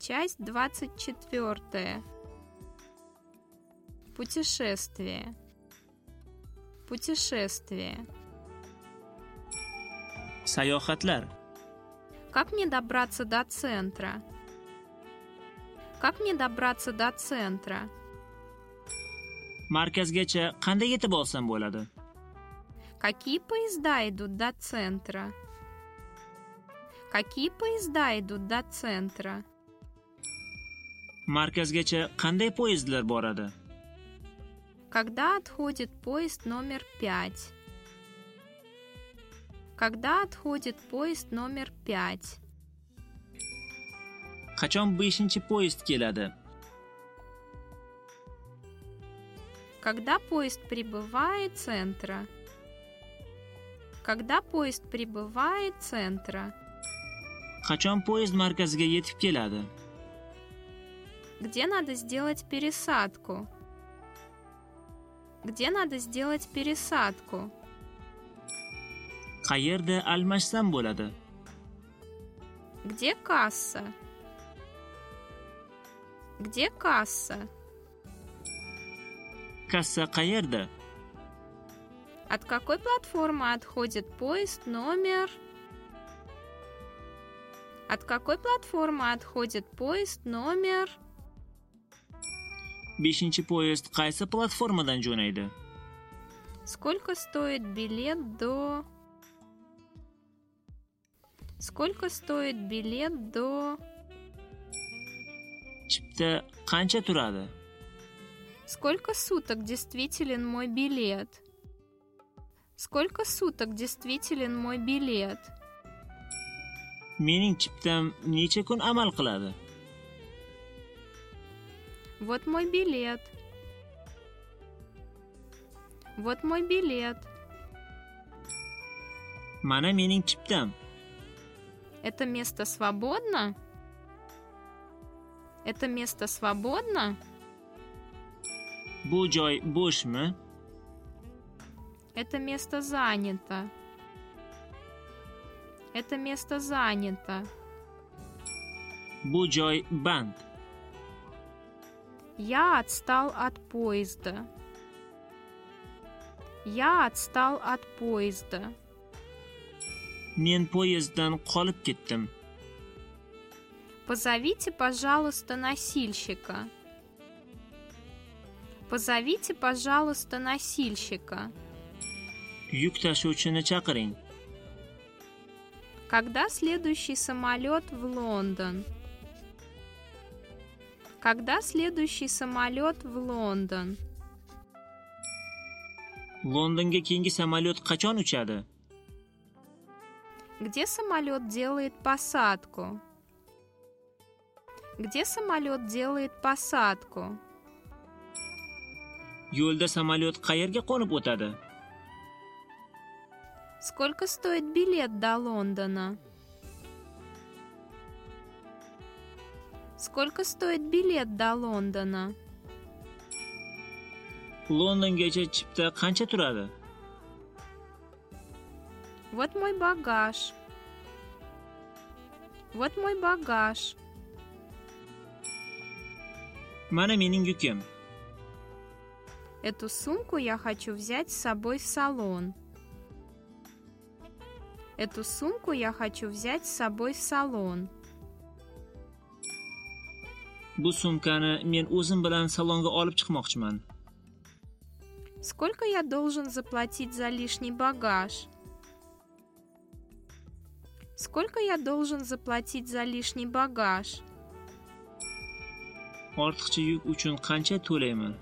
Часть 24. Путешествие. Путешествие. Sayohatlar. Как мне добраться до центра? Как мне добраться до центра? Markazgacha qanday yetib olsam bo'ladi? Какие поезда идут до центра? Какие поезда идут до центра? Markazgacha qanday poyezdlar boradi? Когда отходит поезд номер 5? Когда отходит поезд номер 5? Qachon 5-poyezd keladi? Когда поезд прибывает центра? Когда поезд прибывает центра? Qachon poyezd markaziga yetib keladi? Где надо сделать пересадку? Где надо сделать пересадку? Qayerda almashsam bo'ladi? Где касса? Где касса? Kassa qayerda? От какой платформы отходит поезд номер... От какой платформы отходит поезд номер... 5-poyezd qaysi platformadan jo'naydi? Сколько стоит билет до... Сколько стоит билет до... Chipta qancha turadi? Сколько суток действителен мой билет? Сколько суток действителен мой билет? Mening chiptam necha kun amal qiladi? Вот мой билет. Вот мой билет. Mana mening chiptam. Это место свободно? Это место свободно? Bu joy bo'shmi? Это место занято. Это место занято. Bu joy band. Я отстал от поезда. Я отстал от поезда. Men poyezddan qolib ketdim. Позовите, пожалуйста, носильщика. Позовите, пожалуйста, носильщика. Yuk tashuvchini chaqiring. Когда следующий самолет в Лондон? Когда следующий самолет в Лондон? Londonga keyingi samolyot qachon uchadi? Где самолет делает посадку? Где самолет делает посадку? Yo'lda samolyot qayerga qo'nib o'tadi? Сколько стоит билет до Лондона? Сколько стоит билет до Лондона? Londongacha chipta qancha turadi? Вот мой багаж. Вот мой багаж. Mana mening yukim. Эту сумку я хочу взять с собой в салон. Эту сумку я хочу взять с собой в салон. Bu sumkani men o'zim bilan salonga olib chiqmoqchiman. Сколько я должен заплатить за лишний багаж? Сколько я должен заплатить за лишний багаж? Ortiqcha yuk uchun qancha to'layman?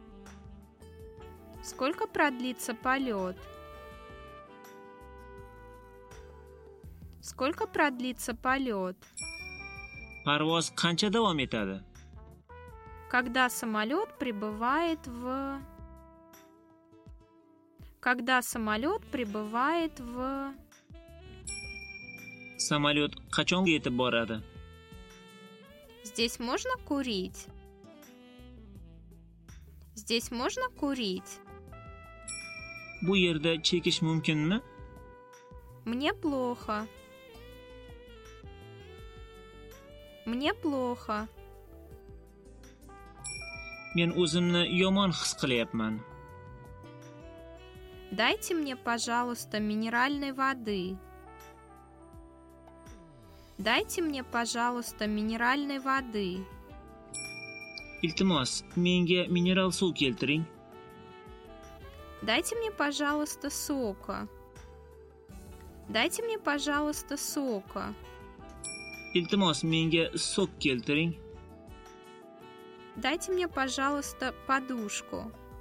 Сколько продлится полет? Сколько продлится полет? Parvoz qancha davom etadi? Когда самолет прибывает в... Когда самолет прибывает в... Samolyot qachonga yetib boradi? Здесь можно курить? Здесь можно курить? Bu yerda chekish mumkinmi? Мне плохо. Мне плохо. Men o'zimni yomon his qilyapman. Дайте мне, пожалуйста, минеральной воды. Дайте мне, пожалуйста, минеральной воды. Iltimos, menga mineral suv keltiring. Дайте мне, пожалуйста, сока. Дайте мне, пожалуйста, сока. Iltimos, menga sok keltiring. Дайте мне, пожалуйста, подушку.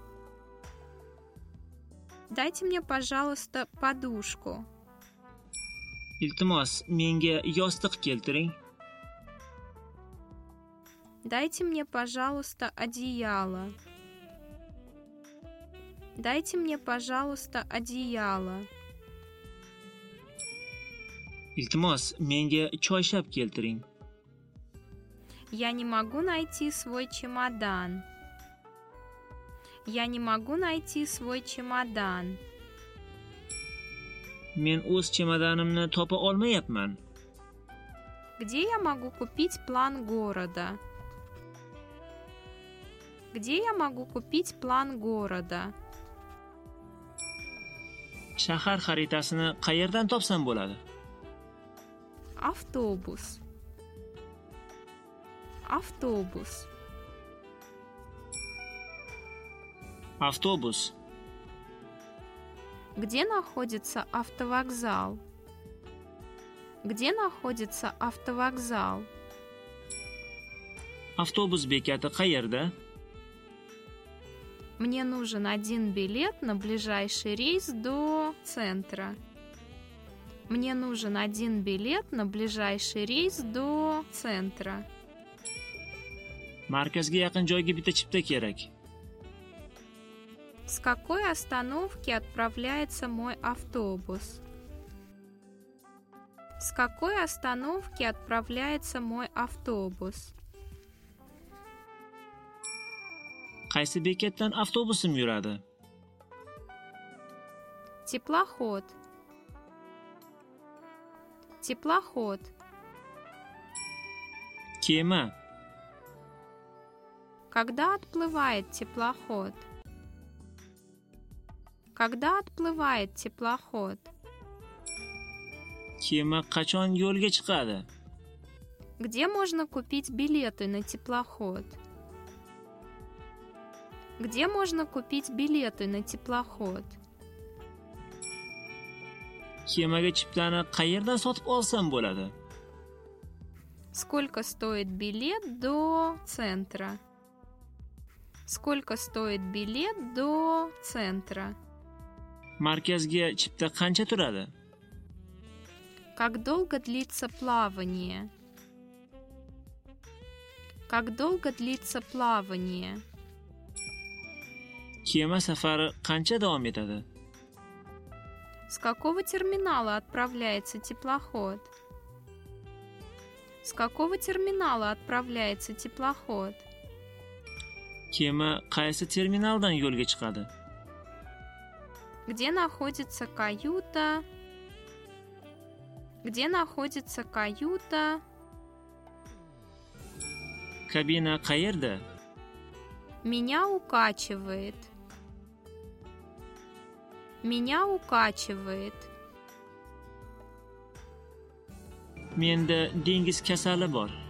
Дайте мне, пожалуйста, подушку. Iltimos, menga yostiq keltiring. Дайте мне, пожалуйста, одеяло. Дайте мне, пожалуйста, одеяло. Iltimos, menga choyshab keltiring. Я не могу найти свой чемодан. Я не могу найти свой чемодан. Men o'z chemodanimni topa olmayapman. Где я могу купить план города? Где я могу купить план города? Shahar xaritasini qayerdan topsam bo'ladi? Автобус. Автобус. Avtobus. Где находится автовокзал? Где находится автовокзал? Avtobus bekati qayerda? Мне нужен один билет на ближайший рейс до центра. Мне нужен один билет на ближайший рейс до центра. Markazga yaqin joyga bitta chipta kerak. С какой остановки отправляется мой автобус? С какой остановки отправляется мой автобус? Qaysi bekatdan avtobusim yuradi? Теплоход. Теплоход. Kema. Когда отплывает теплоход? Когда отплывает теплоход? Kema qachon yo'lga chiqadi? Где можно купить билеты на теплоход? Где можно купить билеты на теплоход? Kemaga chiptani qayerdan sotib olsam bo'ladi? Сколько стоит билет до центра? Сколько стоит билет до центра? Markazga chipta qancha turadi? Как долго длится плавание? Как долго длится плавание? Kema safari qancha davom etadi? С какого терминала отправляется теплоход? С какого терминала отправляется теплоход? Kema qaysi terminaldan yo'lga chiqadi? Где находится каюта? Где находится каюта? Kabina qayerda? Меня укачивает. Меня укачивает. Menda dengiz kasali bor.